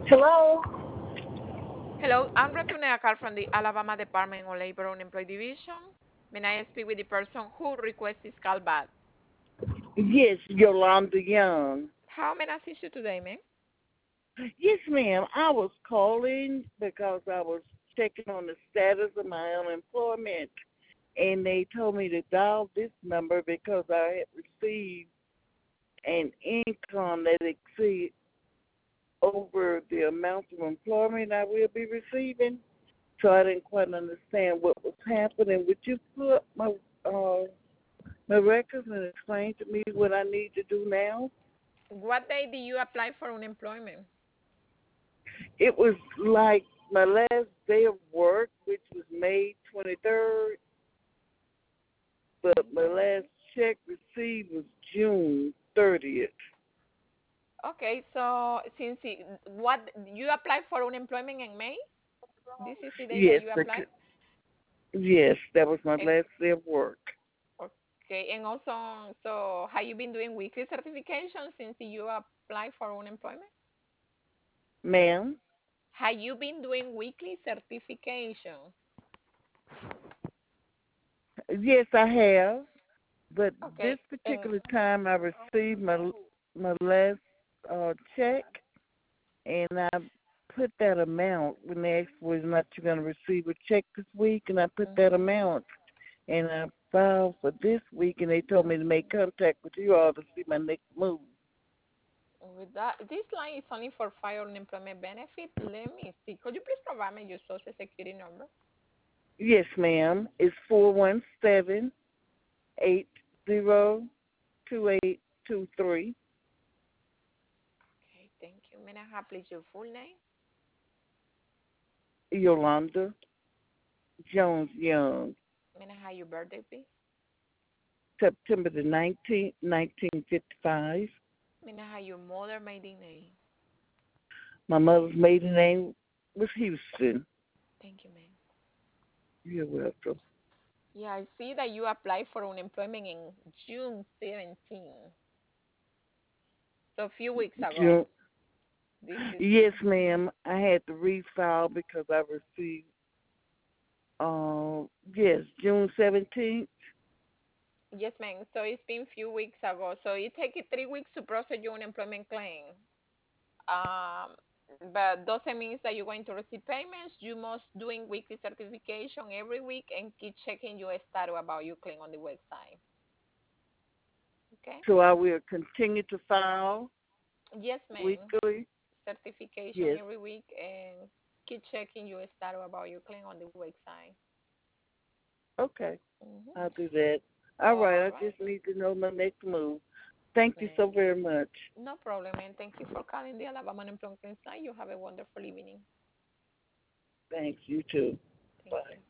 Hello? Hello, I'm returning a call from the Alabama Department of Labor and Employee Division. May I speak with the person who requests this call back? Yes, Yolanda Young. How may I assist you today, ma'am? Yes, ma'am. I was calling because I was checking on the status of my unemployment, and they told me to dial this number because I had received an income that exceeds over the amount of employment I will be receiving. So I didn't quite understand what was happening. Would you pull up uh, my records and explain to me what I need to do now? What day did you apply for unemployment? It was like my last day of work, which was May 23rd, but my last check received was June 30th. Okay, so what you applied for unemployment in May? This is the day that Yes, you applied? yes, that was my And, last day of work. okay, and also, so have you been doing weekly certification since you applied for unemployment? Ma'am? Have you been doing weekly certification? Yes, I have, but Okay, this particular time I received my last check, and I put that amount when they asked whether or not you're going to receive a check this week, and I put that mm-hmm. amount, and I filed for this week, and they told me to make contact with you all to see my next move. With that, this line is only for fire unemployment benefit. Let me see. Could you please provide me your social security number? Yes, ma'am. It's 417-802-2823. Okay, thank you. May I have please your full name? Yolanda Jones Young, May I have your birthday, please? September the 19th, 1955. May I have your mother maiden name? My mother's maiden name was Houston. Thank you, ma'am. You're welcome. Yeah, I see that you applied for unemployment in June 17th. So a few weeks ago. June. This is Yes, ma'am. I had to refile because I received, yes, June 17th. yes, ma'am. So it's been few weeks ago. So it takes 3 weeks to process your unemployment claim. Um, but doesn't mean that you're going to receive payments. You must doing weekly certification every week and keep checking your status about your claim on the website. Okay? So I will continue to file Yes, ma'am. weekly. Certification Yes. every week and keep checking your status about your claim on the website. Okay. I'll Mm-hmm. do that. All right. All I right. just need to know my next move. Thank you so Man, very much. no problem, and thank you for calling the Alabama Unemployment Line. You have a wonderful evening. Thanks. You too. Thank Bye. you.